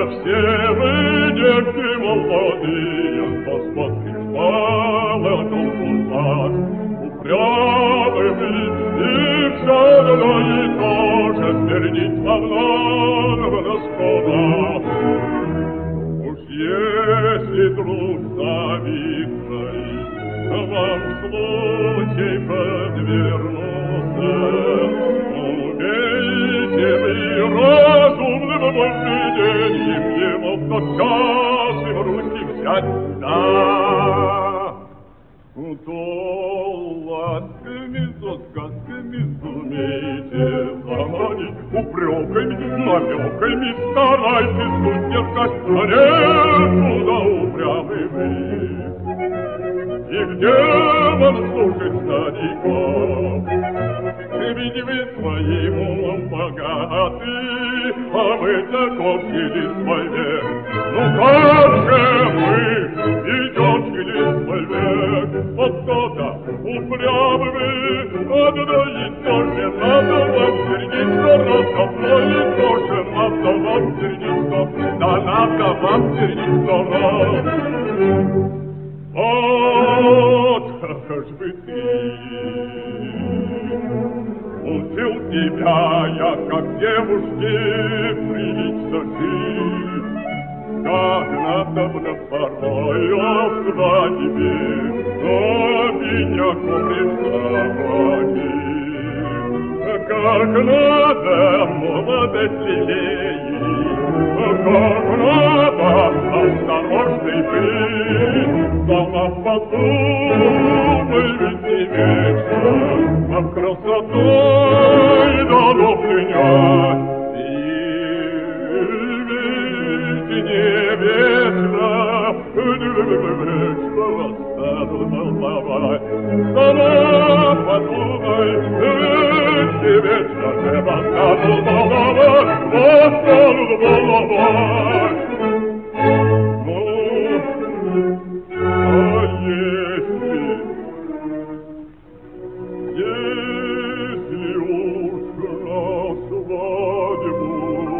все вы, девки молодые, господских палатов вас, упрямыми, и все одно и то же твердить славного скоро. Уж если труд завидный вам случай подвернулся, убейте вы разумным поведением его в тот час и в руки взять, да, то ласками, то сказками сумейте заманить, упреками, намеками старайтесь удержать, а не куда упрямый вы. И где вам слушать стариков? Ведь вы своим умом богаты, а вы таков через свой век. Ну как же мы идем через свой век? Вот кто-то упрямый, одно и то же надо вам твердить, что раз одно и то же надо вам твердить, что да надо вам твердить, что раз. Вот как ж бы ты учил тебя я, как девушке прилично жить, как надобно порой свадьбе, но меня купришь как надо молодость лелеять, как надо осторожный быть, сама подумай ведь не вечно, а красотой дано пленять. И ведь не вечно, вечно восстанут волновать. Сама подумай, ведь не вечно же восстанут волновать, восстанут волновать. Если уж на свадьбу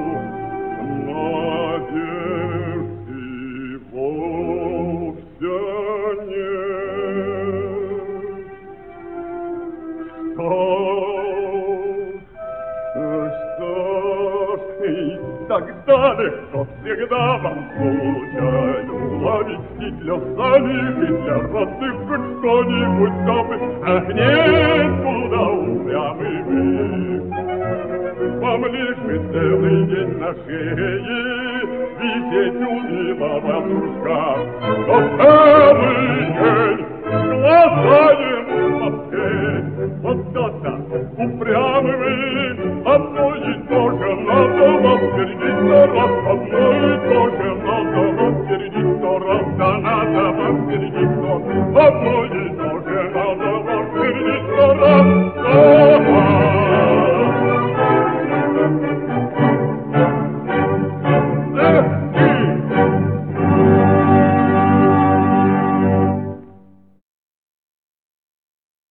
надежды вовсе нет, что ж, и тогда легко всегда вам случаю ловить и для самих, и для родных хоть что-нибудь забыть. Ах, нет, куда упрямый вы, вам лишь бы целый день на шее висеть унылого дружка, но целый день глаза ему смотреть. Вот то-то упрямый вы, одно и то же надо вам твердить, народ.